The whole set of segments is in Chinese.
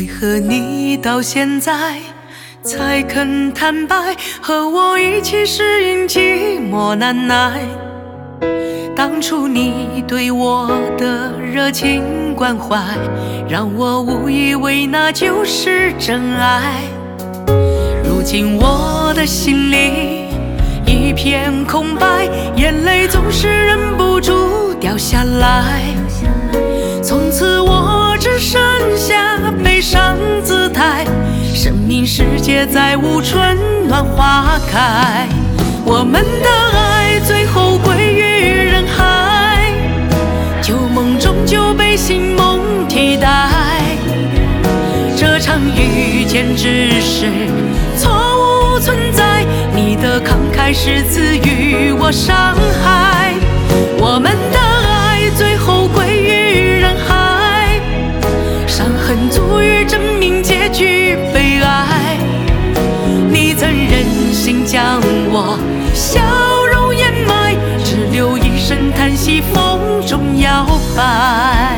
何你到现在才肯坦白，和我一起适应寂寞难耐？当初你对我的热情关怀，让我误以为那就是真爱。如今我的心里一片空白，眼泪总是忍不住掉下来。从此我只剩下悲伤姿态，生命世界再无春暖花开。我们的爱最后归于人海，旧梦终究被新梦替代。这场遇见只是错误存在，你的慷慨是赐予我伤害。我们的爱最后归于人海，伤痕足以证明结局悲哀。你曾忍心将我笑容掩埋，只留一声叹息，风中摇摆。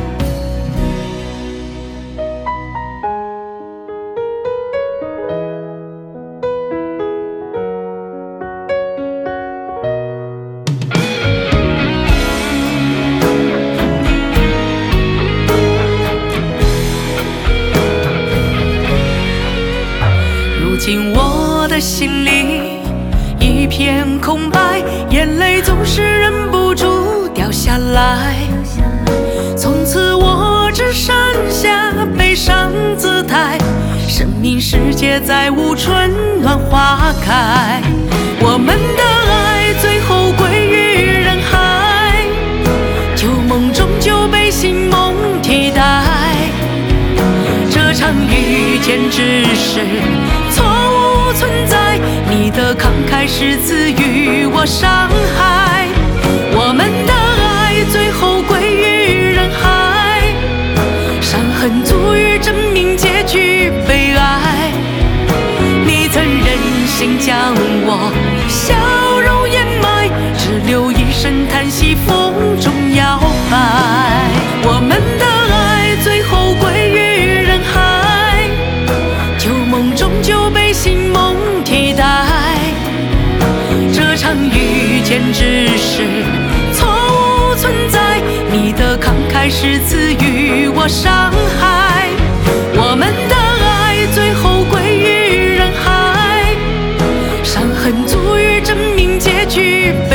如今我的心里一片空白，眼泪总是忍不住掉下来。从此我只剩下悲伤姿态，生命世界再无春暖花开。我们的爱最后归于人海，旧梦终究被新梦替代。这场遇见只是错误存在，你的慷慨是赐予我伤害。我们的爱最后归于人海，伤痕足以证明结局悲哀。你曾忍心将我笑容掩埋，只留一声叹息，风中摇摆。我们的爱最后归于人海，旧梦终究被新梦替代。这场遇见只是错误存在，你的慷慨是赐予我伤害。我们的爱最后归于人海，伤痕足以证明结局